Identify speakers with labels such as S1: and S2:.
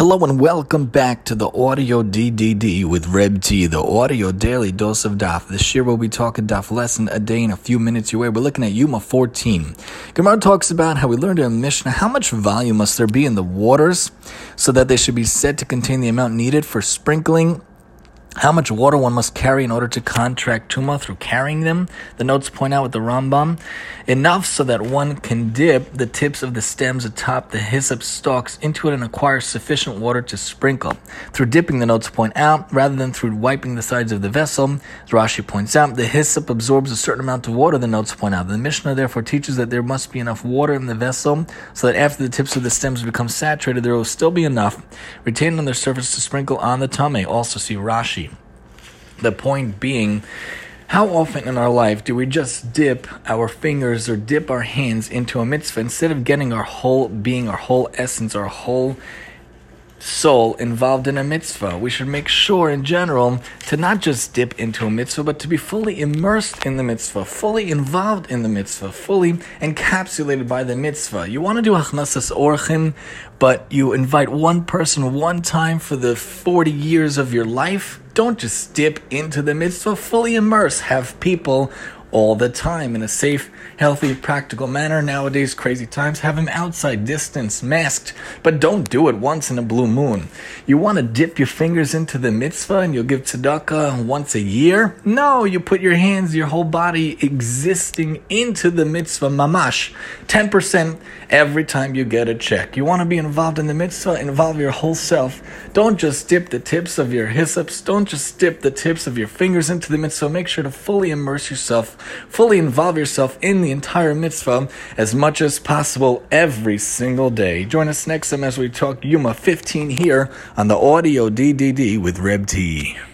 S1: Hello and welcome back to the Audio DDD with Reb T, the audio daily dose of Daf. This year we'll be talking Daf lesson a day in a few minutes away. We're looking at Yuma 14. Gemara talks about how we learned in Mishnah how much volume must there be in the waters so that they should be said to contain the amount needed for sprinkling. How much water one must carry in order to contract tumah through carrying them. The notes point out with the Rambam, enough so that one can dip the tips of the stems atop the hyssop stalks into it and acquire sufficient water to sprinkle. Through dipping, the notes point out, rather than through wiping the sides of the vessel, as Rashi points out, the hyssop absorbs a certain amount of water, the notes point out. The Mishnah therefore teaches that there must be enough water in the vessel so that after the tips of the stems become saturated, there will still be enough retained on their surface to sprinkle on the tameh. Also see Rashi. The point being, how often in our life do we just dip our fingers or dip our hands into a mitzvah instead of getting our whole being, our whole essence, our whole soul involved in a mitzvah? We should make sure in general to not just dip into a mitzvah, but to be fully immersed in the mitzvah, fully involved in the mitzvah, fully encapsulated by the mitzvah. You want to do achnasas orchim, but you invite one person one time for the 40 years of your life. Don't just dip into the mitzvah, fully immerse. Have people all the time in a safe, healthy, practical manner. Nowadays, crazy times, have them outside, distance, masked, but don't do it once in a blue moon. You want to dip your fingers into the mitzvah and you'll give tzedakah once a year? No, you put your hands, your whole body existing into the mitzvah, mamash, 10% every time you get a check. You want to be involved in the mitzvah, involve your whole self. Don't just dip the tips of your hyssops, don't just dip the tips of your fingers into the mitzvah. Make sure to fully immerse yourself, fully involve yourself in the entire mitzvah as much as possible every single day. Join us next time as we talk Yuma 15 here on the Audio DDD with Reb T.